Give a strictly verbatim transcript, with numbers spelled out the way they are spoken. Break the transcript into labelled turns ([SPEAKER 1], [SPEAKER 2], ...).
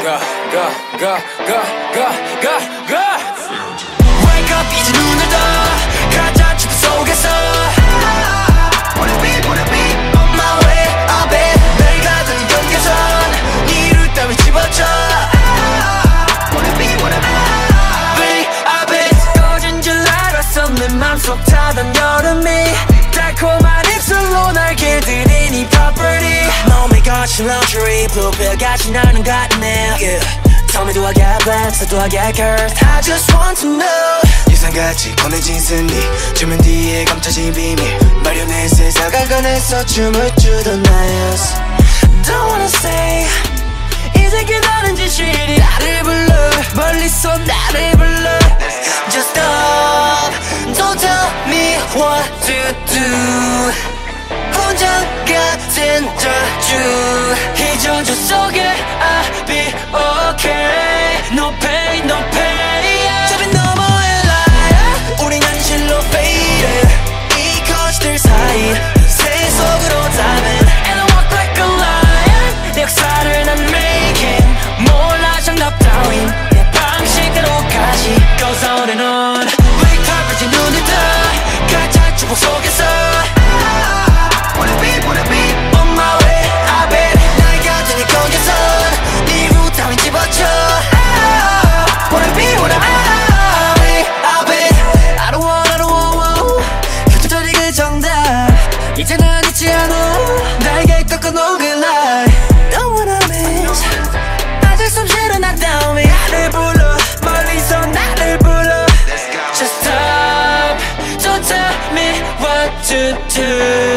[SPEAKER 1] go, go, go, go, go, go, go. Wake up 이제 눈을 떠 가짜 춤 속에서 Wanna be, wanna be on my way up it 날 가둔 경계선 네 이루 따위 집어쳐 Wanna be, wanna be up it 꺼진 줄 알았어 내 맘속 타던 여름이 달콤한 입술로 날 길들이니 property 몸이 거친 luxury blue pill 같이 나는 같네 yeah. Tell me do I get blessed or do I get cursed I just want to know
[SPEAKER 2] 예상같이 꺼내진 승리 주문 뒤에 감춰진 비밀 마련해 세상을 꺼내서 춤을 추던 나였어
[SPEAKER 1] Don't wanna say 이제 기다린 진실이 나를 불러 멀리서 나를 불러 Just stop Don't tell me what to do 혼자 같은 저주 이 저주 속에 I'll be okay No pain, no pain 저 빛 너머의 light 우린 현실로 fade 이 거짓들 사이 새 속으로 담은 And I walk like a lion 내 역사를 난 making 몰라 정답 따윈 내 방식대로까지 Goes on and on Wake up 이제 눈을 떠 가짜 축복 속에서 Wanna be, wanna be on my way up it 날 가둔 이 경계선 네 이루 따윈 집어쳐 Wanna be, wanna be up it I don't want, I don't want 흩어져지 그 정답 이제 난 잊지 않아 날개 꺾어놓은 그 light Don't wanna miss 아직 숨 쉬는 나 다음에 나를 불러 멀리서 나를 불러 Just stop Don't tell me what to do